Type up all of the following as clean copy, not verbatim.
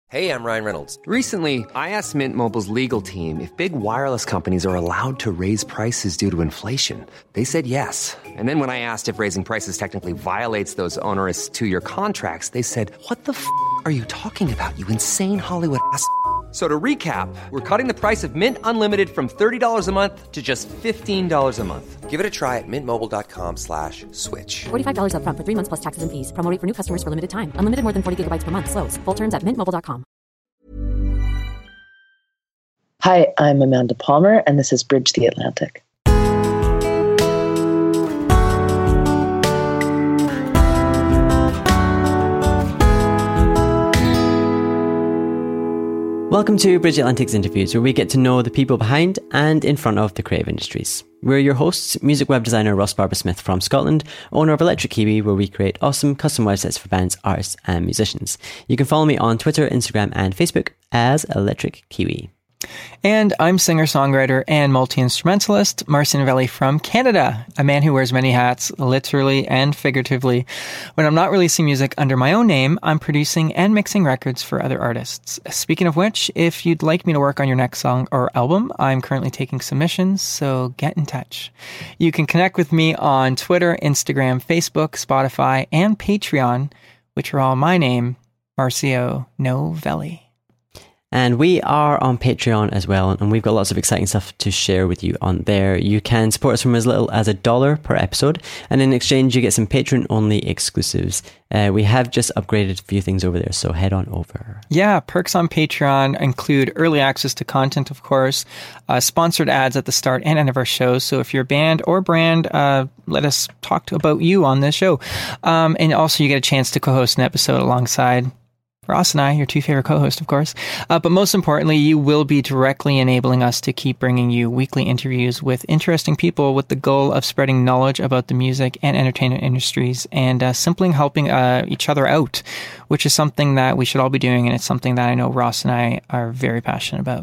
Hey, I'm Ryan Reynolds. Recently, I asked Mint Mobile's legal team if big wireless companies are allowed to raise prices due to inflation. They said yes. And then when I asked if raising prices technically violates those onerous two-year contracts, they said, "What the f*** are you talking about, you insane Hollywood ass?" So to recap, we're cutting the price of Mint Unlimited from $30 a month to just $15 a month. Give it a try at mintmobile.com/switch. $45 up front for 3 months plus taxes and fees. Promo rate for new customers for limited time. Unlimited more than 40 gigabytes per month. Slows full terms at mintmobile.com. Hi, I'm Amanda Palmer, and this is Bridge the Atlantic. Welcome to Bridge Atlantic's interviews, where we get to know the people behind and in front of the creative industries. We're your hosts, music web designer Ross Barber-Smith from Scotland, owner of Electric Kiwi, where we create awesome custom websites for bands, artists and musicians. You can follow me on Twitter, Instagram and Facebook as Electric Kiwi. And I'm singer-songwriter and multi-instrumentalist Marcy Novelli from Canada, a man who wears many hats, literally and figuratively. When I'm not releasing music under my own name, I'm producing and mixing records for other artists. Speaking of which, if you'd like me to work on your next song or album, I'm currently taking submissions, so get in touch. You can connect with me on Twitter, Instagram, Facebook, Spotify, and Patreon, which are all my name, Marcio Novelli. And we are on Patreon as well, and we've got lots of exciting stuff to share with you on there. You can support us from as little as $1 per episode, and in exchange you get some Patreon-only exclusives. We have just upgraded a few things over there, so head on over. Yeah, perks on Patreon include early access to content, of course, sponsored ads at the start and end of our shows. So if you're a band or brand, let us talk about you on this show. And also you get a chance to co-host an episode alongside Ross and I, your two favorite co-hosts, of course. But most importantly, you will be directly enabling us to keep bringing you weekly interviews with interesting people with the goal of spreading knowledge about the music and entertainment industries and simply helping each other out, which is something that we should all be doing. And it's something that I know Ross and I are very passionate about.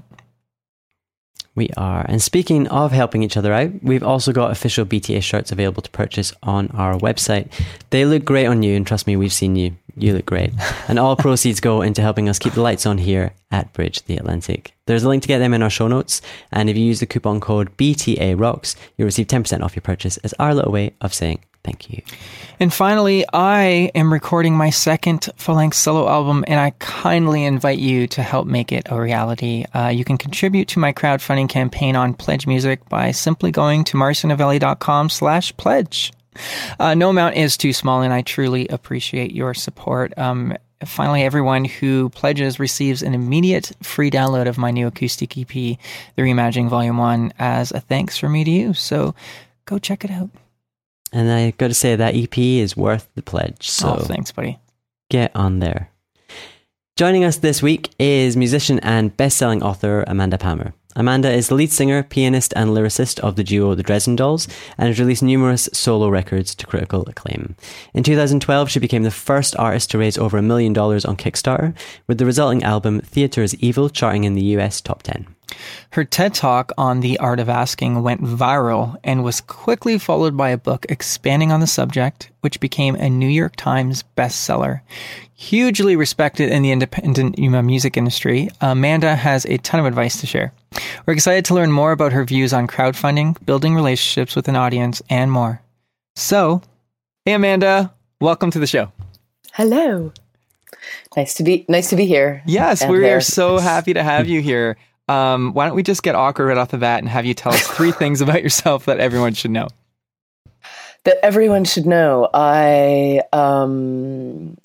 We are. And speaking of helping each other out, we've also got official BTA shirts available to purchase on our website. They look great on you, and trust me, we've seen you. You look great. And all proceeds go into helping us keep the lights on here at Bridge the Atlantic. There's a link to get them in our show notes, and if you use the coupon code BTAROCKS, you'll receive 10% off your purchase as our little way of saying thank you. And finally, I am recording my second full-length solo album, and I kindly invite you to help make it a reality. You can contribute to my crowdfunding campaign on Pledge Music by simply going to marcynovelli.com/pledge. No amount is too small, and I truly appreciate your support. Finally, everyone who pledges receives an immediate free download of my new acoustic EP, The Reimagining Volume 1, as a thanks from me to you. So go check it out. And I got to say that EP is worth the pledge. So thanks, buddy. Get on there. Joining us this week is musician and best-selling author Amanda Palmer. Amanda is the lead singer, pianist and lyricist of the duo The Dresden Dolls and has released numerous solo records to critical acclaim. In 2012, she became the first artist to raise over $1 million on Kickstarter, with the resulting album Theatre is Evil charting in the US top 10. Her TED Talk on the art of asking went viral and was quickly followed by a book expanding on the subject, which became a New York Times bestseller. Hugely respected in the independent music industry, Amanda has a ton of advice to share. We're excited to learn more about her views on crowdfunding, building relationships with an audience, and more. So, hey Amanda, welcome to the show. Hello. Nice to be here. Yes, we are so happy to have you here. Why don't we just get awkward right off the bat and have you tell us 3 things about yourself that everyone should know? That everyone should know. I am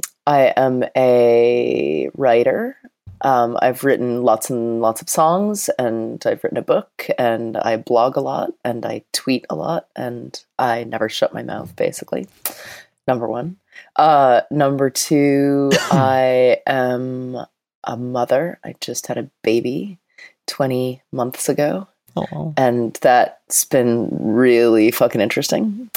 a writer. I've written lots and lots of songs, and I've written a book, and I blog a lot, and I tweet a lot, and I never shut my mouth, basically. Number 1. Number 2, I am a mother. I just had a baby 20 months ago. Oh. And that's been really fucking interesting.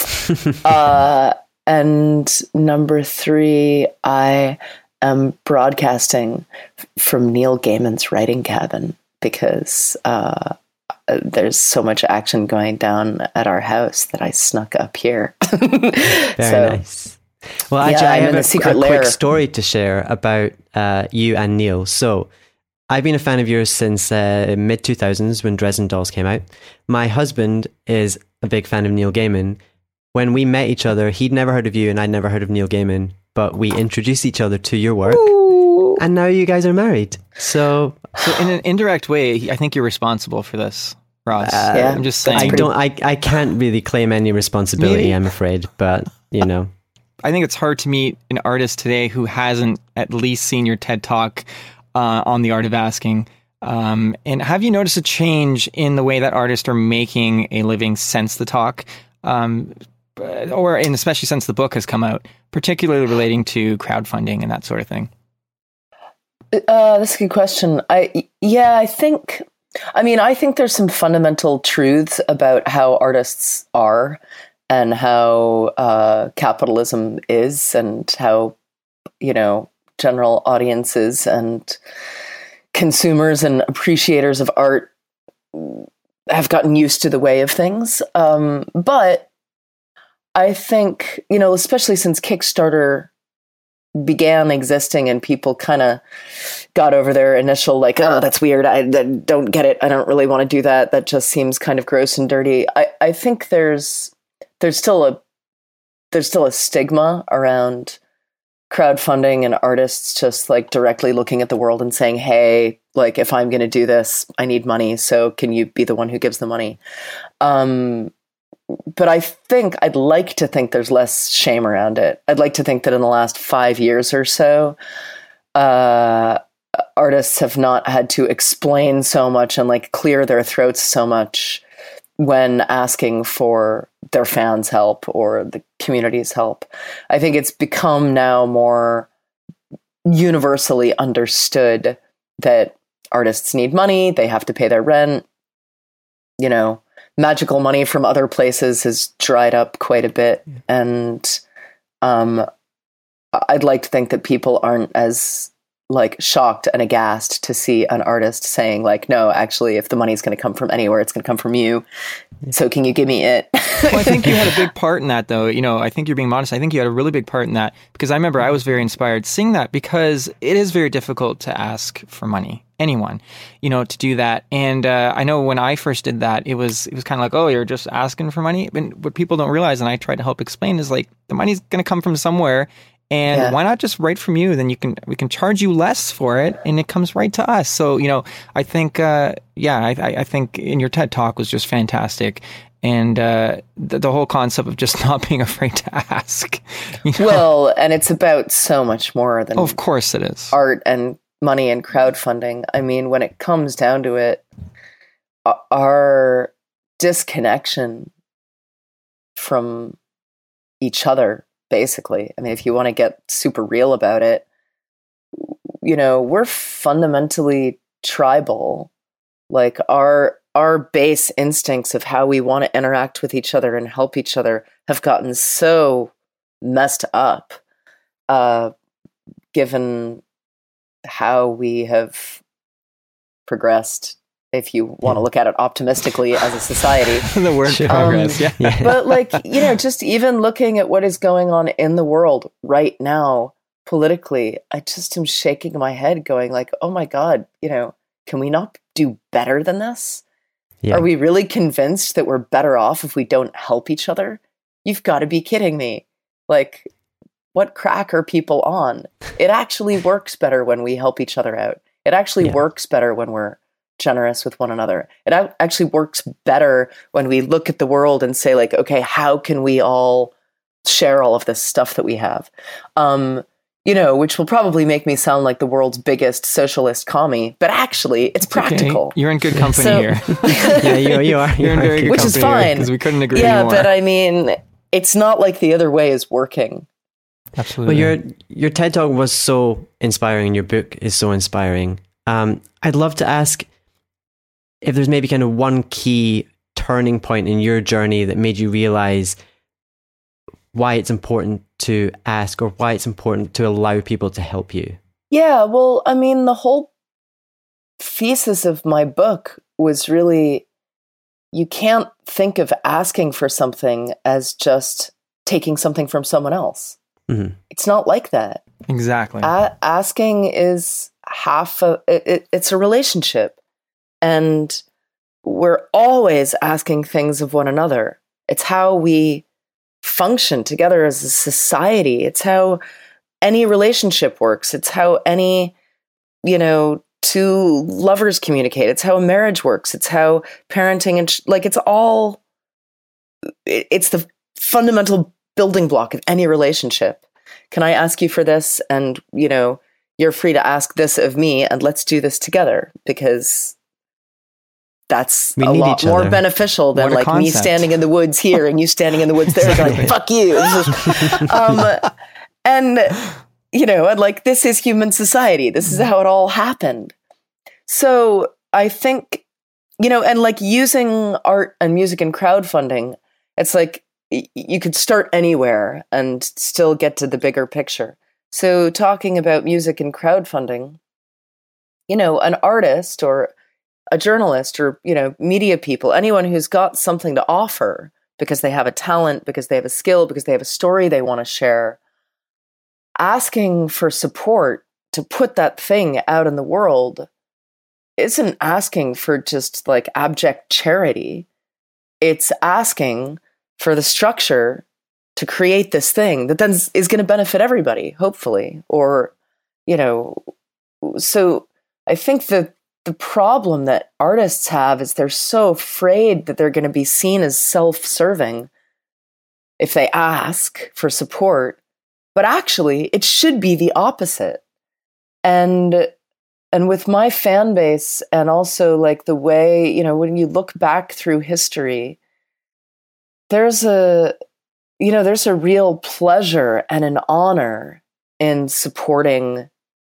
And number 3, I am broadcasting from Neil Gaiman's writing cabin because there's so much action going down at our house that I snuck up here. Very nice. Well, actually, I I'm have in the a secret quick lair. story to share about you and Neil. So, I've been a fan of yours since mid 2000s when Dresden Dolls came out. My husband is a big fan of Neil Gaiman. When we met each other, he'd never heard of you and I'd never heard of Neil Gaiman, but we introduced each other to your work. Ooh. And now you guys are married. So in an indirect way, I think you're responsible for this, Ross. Yeah, I'm just saying. I can't really claim any responsibility, I'm afraid, but you know. I think it's hard to meet an artist today who hasn't at least seen your TED Talk on the art of asking. And have you noticed a change in the way that artists are making a living since the talk, and especially since the book has come out, particularly relating to crowdfunding and that sort of thing? That's a good question. I think there's some fundamental truths about how artists are and how capitalism is and how, general audiences and consumers and appreciators of art have gotten used to the way of things. But I think, especially since Kickstarter began existing and people kind of got over their initial like, oh, that's weird. I don't get it. I don't really want to do that. That just seems kind of gross and dirty. I think there's still a stigma around crowdfunding and artists just like directly looking at the world and saying, hey, like if I'm going to do this, I need money. So can you be the one who gives the money? But I'd like to think there's less shame around it. I'd like to think that in the last 5 years or so, artists have not had to explain so much and like clear their throats so much when asking for their fans' help or the community's help. I think it's become now more universally understood that artists need money, they have to pay their rent. Magical money from other places has dried up quite a bit. And I'd like to think that people aren't as like shocked and aghast to see an artist saying like, no, actually, if the money's going to come from anywhere, it's going to come from you. So can you give me it? Well, I think you had a big part in that, though. I think you're being modest. I think you had a really big part in that because I remember I was very inspired seeing that because it is very difficult to ask for money, anyone, to do that. And I know when I first did that, it was kind of like, oh, you're just asking for money. And what people don't realize, and I try to help explain, is like the money's going to come from somewhere. And why not just write from you? Then we can charge you less for it, and it comes right to us. So I think I think in your TED Talk was just fantastic, and the whole concept of just not being afraid to ask. Well, and it's about so much more than of course it is art and money and crowdfunding. I mean, when it comes down to it, our disconnection from each other. Basically, I mean, if you want to get super real about it, we're fundamentally tribal. Like our base instincts of how we want to interact with each other and help each other have gotten so messed up, given how we have progressed. If you want to look at it optimistically as a society. The word progress, yeah. But like, just even looking at what is going on in the world right now, politically, I just am shaking my head going like, oh my God, can we not do better than this? Yeah. Are we really convinced that we're better off if we don't help each other? You've got to be kidding me. Like, what crack are people on? It actually works better when we help each other out. It actually works better when we're generous with one another. It actually works better when we look at the world and say like, okay, how can we all share all of this stuff that we have? Which will probably make me sound like the world's biggest socialist commie, but actually it's practical. Okay. You're in good company here. Yeah, you are. You're in very good which company is fine because we couldn't agree more. more. But I mean, it's not like the other way is working. Absolutely. Well, your TED Talk was so inspiring and your book is so inspiring. I'd love to ask if there's maybe kind of one key turning point in your journey that made you realize why it's important to ask or why it's important to allow people to help you. Yeah, well, I mean, the whole thesis of my book was really, you can't think of asking for something as just taking something from someone else. It's not like that. Exactly. Asking is it's a relationship, and we're always asking things of one another. It's how we function together as a society. It's how any relationship works. It's how any, two lovers communicate. It's how a marriage works. It's how parenting and it's the fundamental building block of any relationship. Can I ask you for this? And, you're free to ask this of me, and let's do this together, because that's a lot more beneficial than like me standing in the woods here and you standing in the woods there going, fuck you. And like, this is human society. This is how it all happened. So I think, and like using art and music and crowdfunding, it's like you could start anywhere and still get to the bigger picture. So talking about music and crowdfunding, an artist or a journalist or, media people, anyone who's got something to offer because they have a talent, because they have a skill, because they have a story they want to share, asking for support to put that thing out in the world isn't asking for just like abject charity. It's asking for the structure to create this thing that then is going to benefit everybody, hopefully. Or, so I think the problem that artists have is they're so afraid that they're going to be seen as self-serving if they ask for support. But actually, it should be the opposite. And with my fan base, and also like the way, when you look back through history, there's a real pleasure and an honor in supporting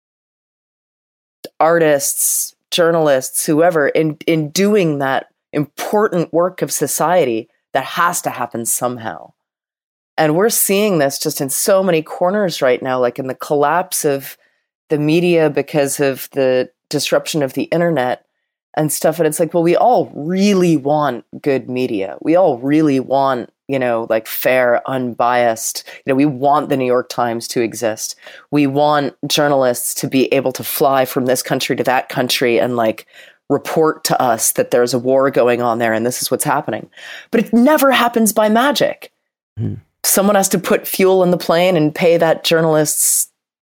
artists, journalists, whoever, in doing that important work of society that has to happen somehow. And we're seeing this just in so many corners right now, like in the collapse of the media because of the disruption of the internet and stuff. And it's like, well, we all really want good media. We all really want, like fair, unbiased, we want the New York Times to exist. We want journalists to be able to fly from this country to that country and like report to us that there's a war going on there and this is what's happening. But it never happens by magic. Someone has to put fuel in the plane and pay that journalist's,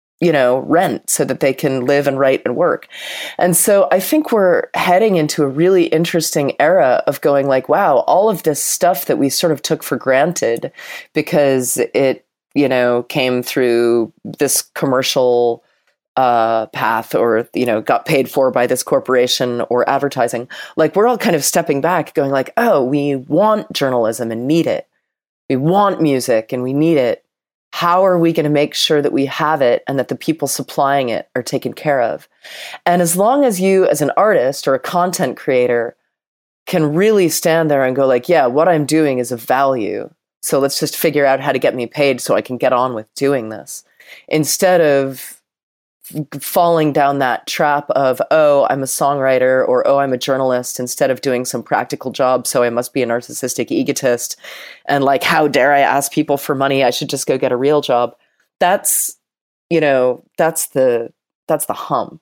rent so that they can live and write and work. And so I think we're heading into a really interesting era of going like, wow, all of this stuff that we sort of took for granted because it, came through this commercial path or, got paid for by this corporation or advertising. Like we're all kind of stepping back going like, oh, we want journalism and need it. We want music and we need it. How are we going to make sure that we have it and that the people supplying it are taken care of? And as long as you, as an artist or a content creator, can really stand there and go like, yeah, what I'm doing is of value. So let's just figure out how to get me paid so I can get on with doing this. Instead of falling down that trap of, oh, I'm a songwriter or, oh, I'm a journalist, instead of doing some practical job. So I must be a narcissistic egotist. And like, how dare I ask people for money? I should just go get a real job. That's, that's the hump.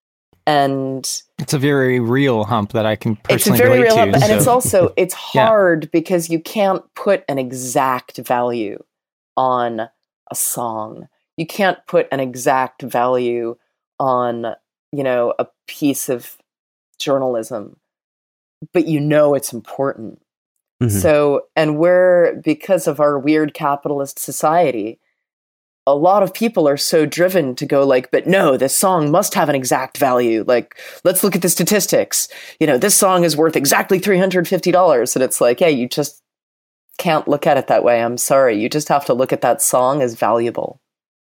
And it's a very real hump that I can personally relate to. It's a very real hump. And it's also, it's hard because you can't put an exact value on a song. You can't put an exact value on, a piece of journalism, but it's important. Mm-hmm. So, and because of our weird capitalist society, a lot of people are so driven to go like, but no, this song must have an exact value. Like, let's look at the statistics. This song is worth exactly $350. And it's like, yeah, you just can't look at it that way. I'm sorry. You just have to look at that song as valuable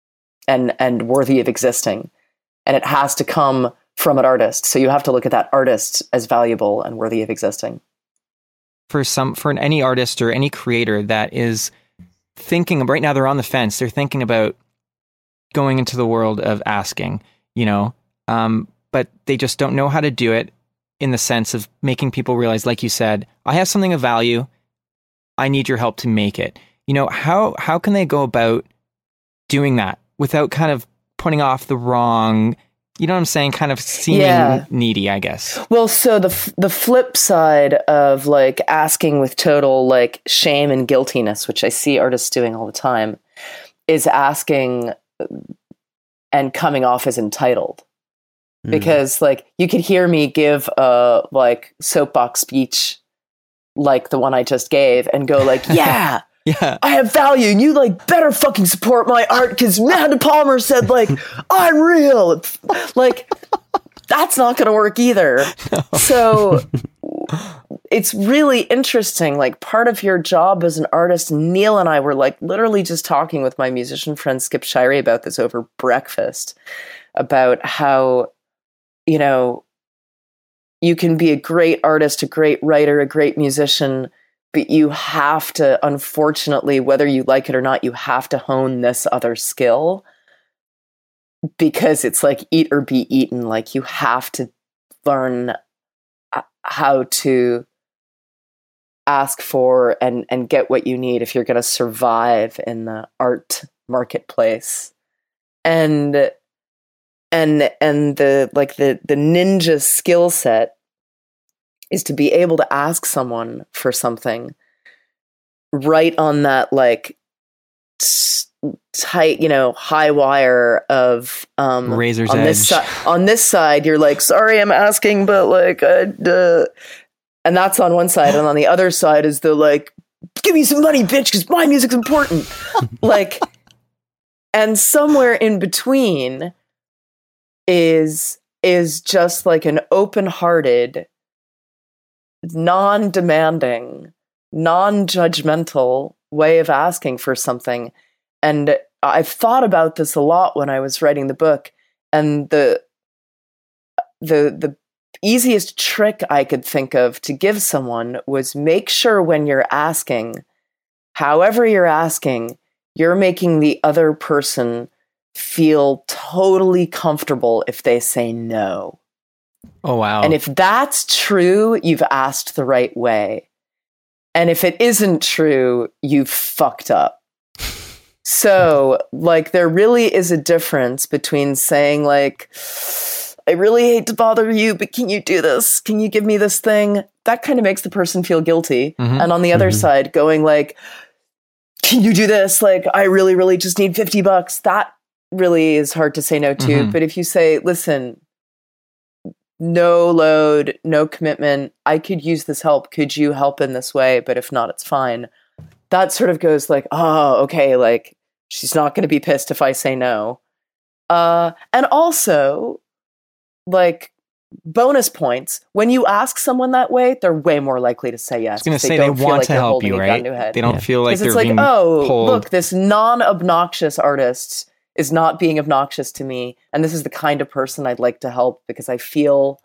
and worthy of existing. And it has to come from an artist. So you have to look at that artist as valuable and worthy of existing. For any artist or any creator that is thinking, right now they're on the fence, they're thinking about going into the world of asking, but they just don't know how to do it in the sense of making people realize, like you said, I have something of value. I need your help to make it. How can they go about doing that without kind of putting off the wrong, you know what I'm saying, kind of seeming needy, I guess. Well, so the flip side of like asking with total like shame and guiltiness, which I see artists doing all the time, is asking and coming off as entitled. Because like you could hear me give a like soapbox speech like the one I just gave and go like, yeah, I have value and you like better fucking support my art because Amanda Palmer said like, I'm real. It's, like, that's not going to work either. No. So it's really interesting. Like part of your job as an artist, Neil and I were like literally just talking with my musician friend Skip Shirey about this over breakfast, about how, you know, you can be a great artist, a great writer, a great musician, but you have to, unfortunately, whether you like it or not, you have to hone this other skill because it's like eat or be eaten. Like you have to learn how to ask for and get what you need if you're going to survive in the art marketplace. And the like the ninja skill set is to be able to ask someone for something right on that like tight, you know, high wire of razor's on edge. On this side, you're like, sorry, I'm asking, but like, and that's on one side, and on the other side is the like, give me some money, bitch, because my music's important. Like, and somewhere in between is just like an open-hearted, non-demanding, non-judgmental way of asking for something. And I've thought about this a lot when I was writing the book, and the easiest trick I could think of to give someone was make sure when you're asking, however you're asking, you're making the other person feel totally comfortable if they say no. Oh, wow. And if that's true, you've asked the right way. And if it isn't true, you've fucked up. So, like, there really is a difference between saying, like, I really hate to bother you, but can you do this? Can you give me this thing? That kind of makes the person feel guilty. Mm-hmm. And on the other side, going like, can you do this? Like, I really, really just need $50. That really is hard to say no to. Mm-hmm. But if you say, listen, no load, no commitment, I could use this help. Could you help in this way? But if not, it's fine. That sort of goes like, oh, okay, like, she's not going to be pissed if I say no. And also, like, bonus points, when you ask someone that way, they're way more likely to say yes. I was going to say they want to help you, right? They don't feel like they're being pulled. Look, this non-obnoxious artist is not being obnoxious to me, and this is the kind of person I'd like to help because I feel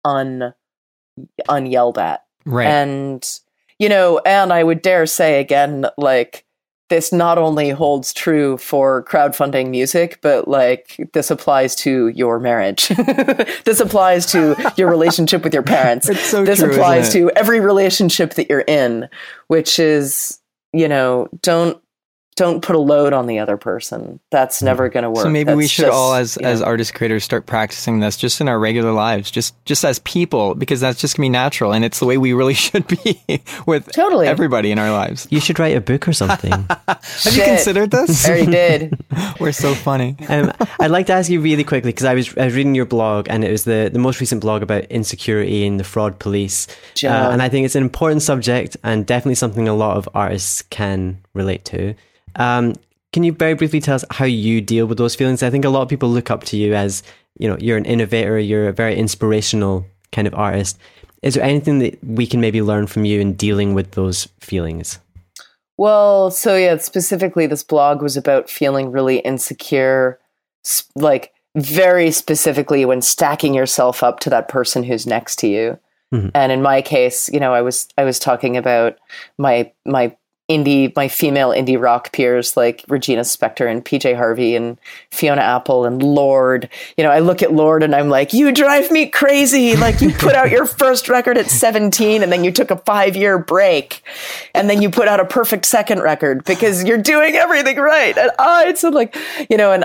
unyelled at. Right. And, you know, and I would dare say again, like, this not only holds true for crowdfunding music, but like this applies to your marriage. This applies to your relationship with your parents. It's so this true, applies to every relationship that you're in, which is, you know, don't put a load on the other person. That's never going to work. So maybe That's we should just, all, as artist creators, start practicing this just in our regular lives, just as people, because that's just going to be natural. And it's the way we really should be with everybody in our lives. You should write a book or something. Have you considered this? I already did. We're so funny. I'd like to ask you really quickly, because I was reading your blog, and it was the most recent blog about insecurity and the fraud police. And I think it's an important subject and definitely something a lot of artists can relate to. Can you very briefly tell us how you deal with those feelings? I think a lot of people look up to you as, you know, you're an innovator, you're a very inspirational kind of artist. Is there anything that we can maybe learn from you in dealing with those feelings? Well, so yeah, specifically this blog was about feeling really insecure, like very specifically when stacking yourself up to that person who's next to you. Mm-hmm. And in my case, you know, I was talking about my my female indie rock peers like Regina Spektor and PJ Harvey and Fiona Apple and Lorde. I look at Lorde and I'm like, you drive me crazy. Like, you put out your first record at 17 and then you took a 5-year break and then you put out a perfect second record because you're doing everything right. And it's like, and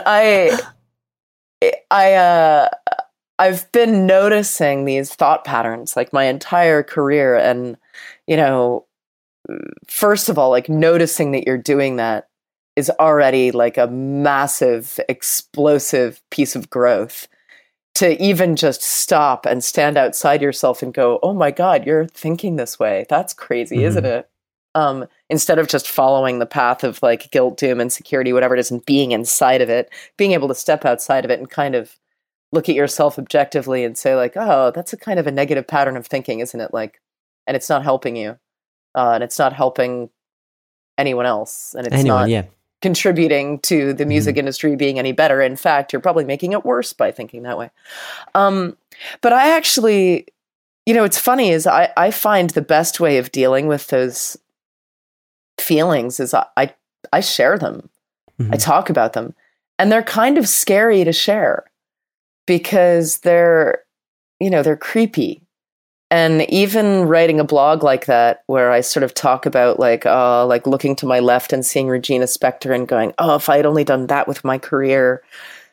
I've been noticing these thought patterns like my entire career. And, first of all, like, noticing that you're doing that is already like a massive, explosive piece of growth. To even just stop and stand outside yourself and go, oh my God, you're thinking this way. That's crazy, isn't it? Instead of just following the path of like guilt, doom, insecurity, whatever it is, and being inside of it, being able to step outside of it and kind of look at yourself objectively and say like, oh, that's a kind of a negative pattern of thinking, isn't it? Like, and it's not helping you. And it's not helping anyone else. And it's not contributing to the music industry being any better. In fact, you're probably making it worse by thinking that way. But I actually, it's funny is I find the best way of dealing with those feelings is I share them. I talk about them. And they're kind of scary to share because they're creepy. And even writing a blog like that, where I sort of talk about like looking to my left and seeing Regina Spektor and going, oh, if I had only done that with my career,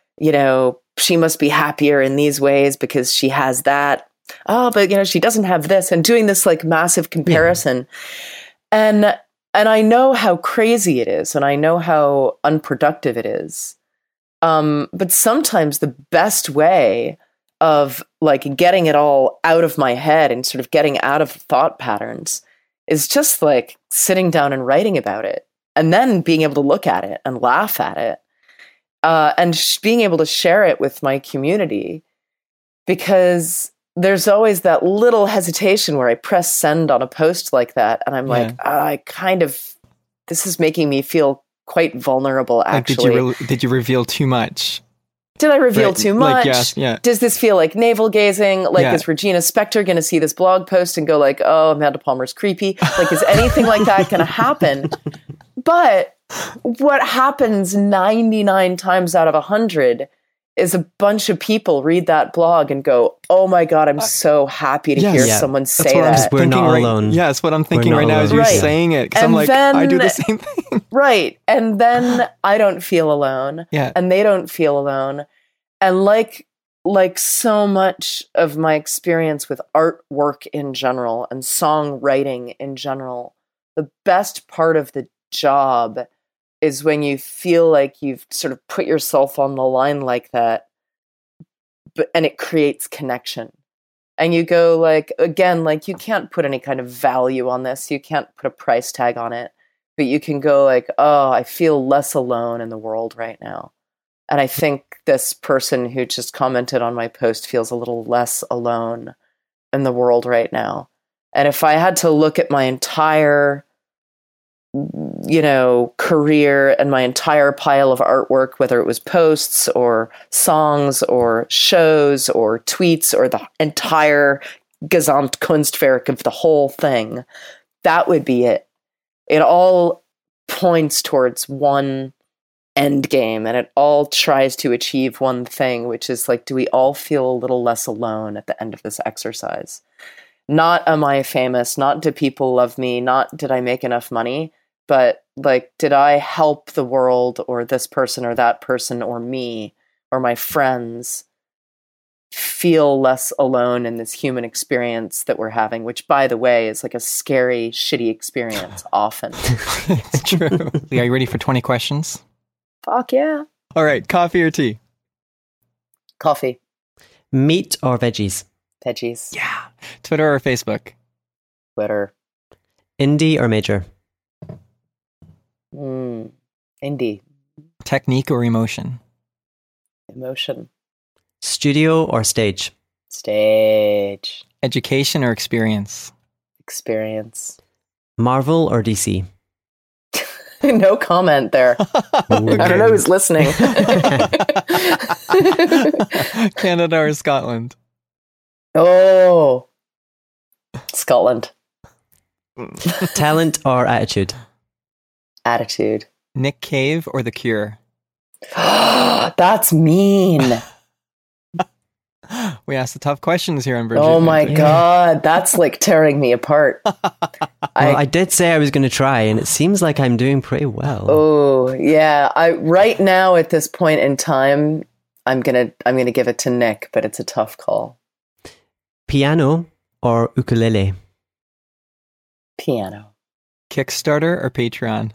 she must be happier in these ways because she has that. Oh, but she doesn't have this, and doing this like massive comparison. Yeah. And I know how crazy it is, and I know how unproductive it is. But sometimes the best way of like getting it all out of my head and sort of getting out of thought patterns is just like sitting down and writing about it and then being able to look at it and laugh at it and being able to share it with my community, because there's always that little hesitation where I press send on a post like that and I'm like, this is making me feel quite vulnerable, actually. Like, did you reveal too much? Did I reveal too much? Like, yeah. Does this feel like navel gazing? Like, is Regina Spektor going to see this blog post and go like, oh, Amanda Palmer's creepy? Like, is anything like that going to happen? But what happens 99 times out of 100 is a bunch of people read that blog and go, oh my God, I'm so happy to hear someone say that. We're not alone. Yeah, that's what I'm thinking right now as you're saying it. Because I'm like, I do the same thing. Right. And then I don't feel alone. Yeah. And they don't feel alone. And like so much of my experience with artwork in general and songwriting in general, the best part of the job is when you feel like you've sort of put yourself on the line like that, and it creates connection. And you go like, again, like you can't put any kind of value on this. You can't put a price tag on it, but you can go like, oh, I feel less alone in the world right now. And I think this person who just commented on my post feels a little less alone in the world right now. And if I had to look at my entire career and my entire pile of artwork, whether it was posts or songs or shows or tweets or the entire Gesamtkunstwerk of the whole thing, that would be it. It all points towards one end game, and it all tries to achieve one thing, which is like, do we all feel a little less alone at the end of this exercise? Not am I famous, not do people love me, not did I make enough money, but like, did I help the world or this person or that person or me or my friends feel less alone in this human experience that we're having, which, by the way, is like a scary, shitty experience often. It's true. Are you ready for 20 questions? Fuck yeah. All right. Coffee or tea? Coffee. Meat or veggies? Veggies. Yeah. Twitter or Facebook? Twitter. Indie or major? Indie. Technique or emotion? Emotion. Studio or stage? Stage. Education or experience? Experience. Marvel or DC? No comment there. I don't know who's listening. Canada or Scotland? Oh, Scotland. Talent or attitude? Attitude. Nick Cave or The Cure? That's mean. We asked the tough questions here on Bridget. Oh my God. That's like tearing me apart. I did say I was going to try, and it seems like I'm doing pretty well. Oh, yeah. Right now at this point in time, I'm gonna give it to Nick, but it's a tough call. Piano or ukulele? Piano. Kickstarter or Patreon?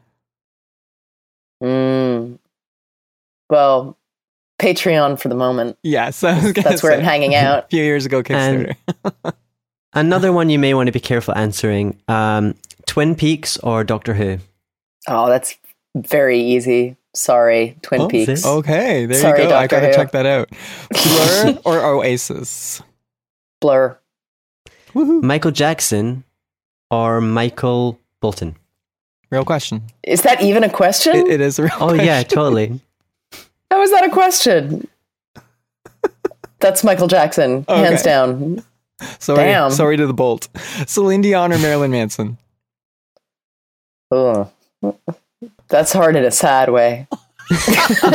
Well, Patreon for the moment. Yes, that's where I'm hanging out. A few years ago, Kickstarter. Another one you may want to be careful answering. Twin Peaks or Doctor Who? Oh, that's very easy. Sorry, Twin Peaks. Okay, there Sorry, you go. I Doctor gotta Who. check that out. Blur or Oasis? Blur. Woohoo. Michael Jackson or Michael Bolton? Real question. Is that even a question? It is a real Oh, question. yeah, totally. How is that a question? That's Michael Jackson, Okay. hands down. Sorry, Damn. sorry to the bolt. Celine Dion or Marilyn Manson? Ugh. That's hard in a sad way. Is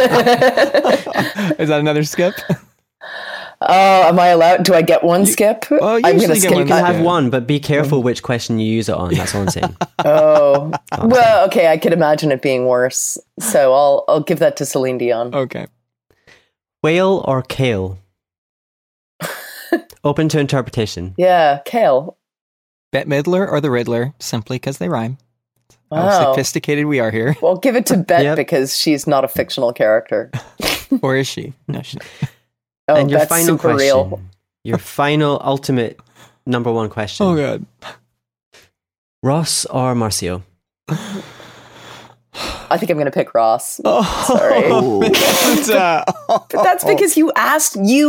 that another skip? Oh, am I allowed? Do I get one skip? well, you I'm usually gonna get skip one You can skip. that. have one, but be careful which question you use it on. That's all I'm saying. Oh, well, okay. I could imagine it being worse, so I'll give that to Celine Dion. Okay. Whale or kale? Open to interpretation. Yeah, Kale. Bette Midler or the Riddler? Simply because they rhyme. How Wow. sophisticated we are here. Well, give it to Bette Yep. because she's not a fictional character. Or is she? No, she. Oh, And your that's final super question. real. Your final, ultimate, number one question. Oh, God. Ross or Marcio? I think I'm going to pick Ross. Sorry. But But that's because you asked me.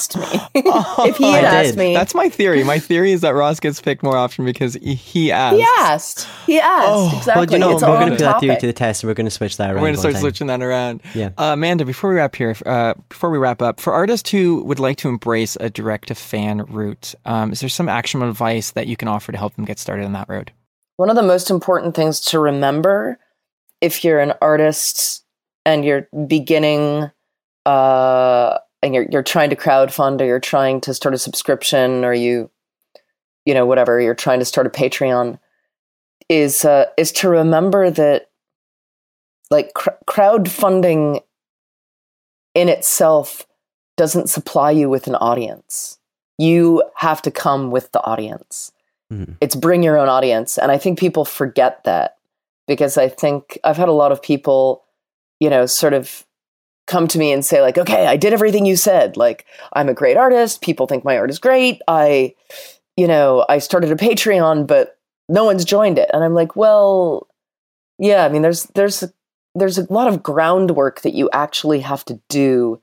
If he had I asked did. me. That's my theory. My theory is that Ross gets picked more often because he asked. He asked. Oh. Exactly. Well, you know, it's we're all going to on put that theory topic. to the test, and we're going to switch that around. We're going to start one time. switching that around. Yeah. Amanda, before we wrap up, for artists who would like to embrace a direct-to-fan route, is there some actionable advice that you can offer to help them get started on that road? One of the most important things to remember if you're an artist and you're beginning and you're trying to crowdfund or you're trying to start a subscription or you know whatever, you're trying to start a Patreon is to remember that like crowdfunding in itself doesn't supply you with an audience. You have to come with the audience. It's bring your own audience. And I think people forget that because I think I've had a lot of people, you know, sort of come to me and say like, okay, I did everything you said. Like, I'm a great artist. People think my art is great. I started a Patreon, but no one's joined it. And I'm like, well, yeah, I mean, there's a lot of groundwork that you actually have to do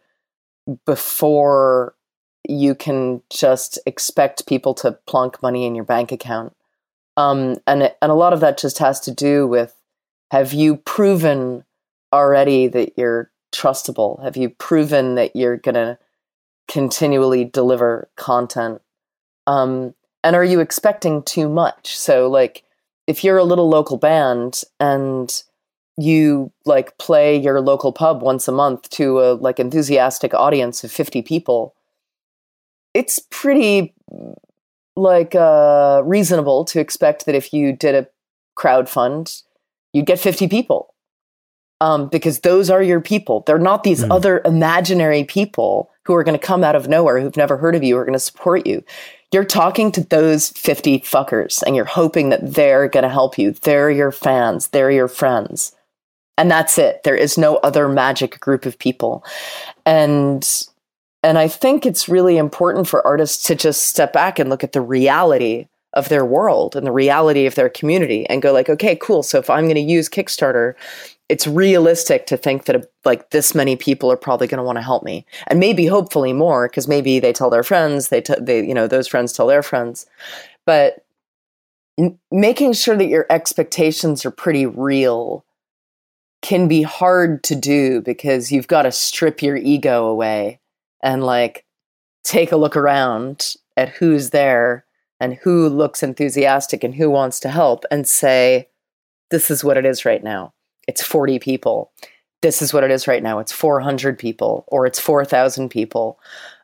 before you can just expect people to plunk money in your bank account. And a lot of that just has to do with, have you proven already that you're trustable? Have you proven that you're going to continually deliver content? And are you expecting too much? So like, if you're a little local band and you like play your local pub once a month to a like enthusiastic audience of 50 people, it's pretty like reasonable to expect that if you did a crowdfund, you'd get 50 people. Because those are your people. They're not these other imaginary people who are going to come out of nowhere, who've never heard of you, who are going to support you. You're talking to those 50 fuckers and you're hoping that they're going to help you. They're your fans. They're your friends. And that's it. There is no other magic group of people. And I think it's really important for artists to just step back and look at the reality of their world and the reality of their community and go like, okay, cool. So if I'm going to use Kickstarter, it's realistic to think that like this many people are probably going to want to help me, and maybe hopefully more, because maybe they tell their friends, they those friends tell their friends, but making sure that your expectations are pretty real can be hard to do because you've got to strip your ego away and like take a look around at who's there and who looks enthusiastic and who wants to help and say, this is what it is right now. it's 40 people. This is what it is right now. It's 400 people, or it's 4,000 people.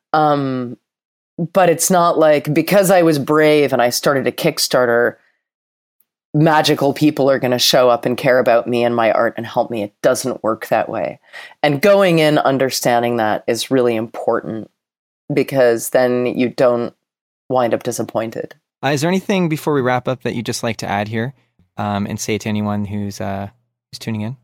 But it's not like, because I was brave and I started a Kickstarter, magical people are going to show up and care about me and my art and help me. It doesn't work that way. And going in understanding that is really important, because then you don't wind up disappointed. Is there anything before we wrap up that you'd just like to add here and say to anyone who's tuning in?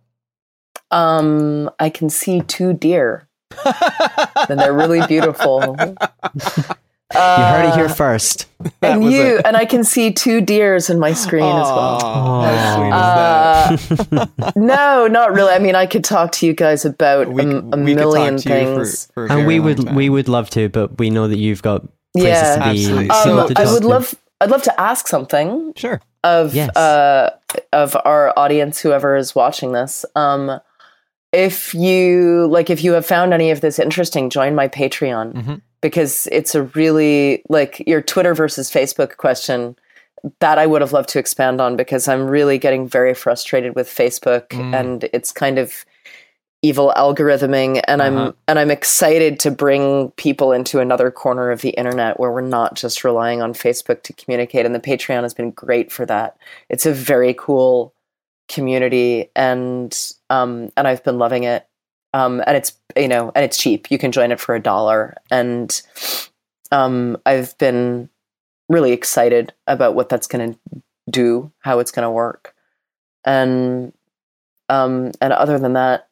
I can see 2 deer, and they're really beautiful. You heard it here first. And I can see 2 deers in my screen as well. How sweet is that? No, not really. I mean, I could talk to you guys about a million things. For And we would love to, but we know that you've got places to be. Absolutely. I'd love to ask something. Sure. Of our audience, whoever is watching this. If you have found any of this interesting, join my Patreon. Mm-hmm. Because it's a really, like, your Twitter versus Facebook question that I would have loved to expand on, because I'm really getting very frustrated with Facebook and it's kind of evil algorithming, and I'm excited to bring people into another corner of the internet where we're not just relying on Facebook to communicate, and the Patreon has been great for that. It's a very cool community, and I've been loving it. And it's, and it's cheap. You can join it for $1. And I've been really excited about what that's going to do, how it's going to work. And other than that,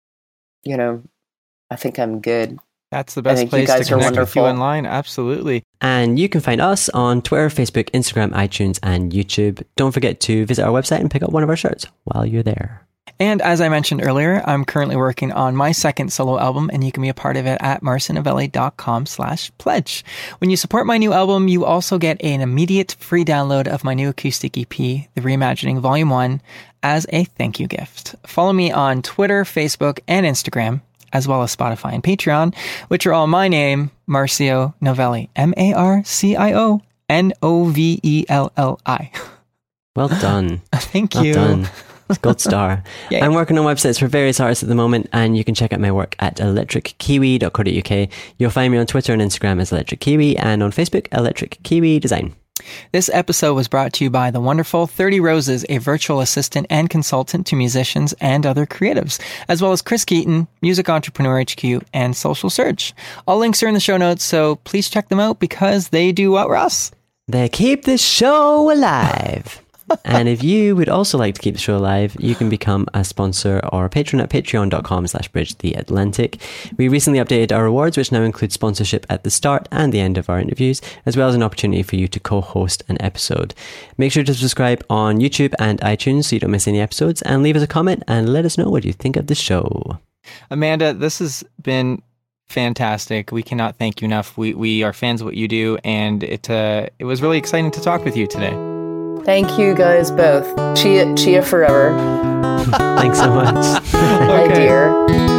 I think I'm good. That's the best place to connect with you online. Absolutely. And you can find us on Twitter, Facebook, Instagram, iTunes, and YouTube. Don't forget to visit our website and pick up one of our shirts while you're there. And as I mentioned earlier, I'm currently working on my second solo album, and you can be a part of it at marcinovelli.com/pledge. When you support my new album, you also get an immediate free download of my new acoustic EP, The Reimagining Volume 1, as a thank you gift. Follow me on Twitter, Facebook, and Instagram, as well as Spotify and Patreon, which are all my name, Marcio Novelli, MarcioNovelli. Well done. Thank you. Well done. Gold star. Yay. I'm working on websites for various artists at the moment, and you can check out my work at electrickiwi.co.uk. You'll find me on Twitter and Instagram as Electric Kiwi, and on Facebook, Electric Kiwi Design. This episode was brought to you by the wonderful 30 Roses, a virtual assistant and consultant to musicians and other creatives, as well as Chris Keaton, Music Entrepreneur HQ, and Social Surge. All links are in the show notes, so please check them out because they do what, Russ? They keep the show alive. And if you would also like to keep the show alive, you can become a sponsor or a patron at patreon.com/bridgetheatlantic. We recently updated our rewards, which now include sponsorship at the start and the end of our interviews, as well as an opportunity for you to co-host an episode. Make sure to subscribe on YouTube and iTunes so you don't miss any episodes, and leave us a comment and let us know what you think of the show. Amanda, this has been fantastic. We cannot thank you enough. We are fans of what you do, and it was really exciting to talk with you today. Thank you guys both. Chia forever. Thanks so much. My dear.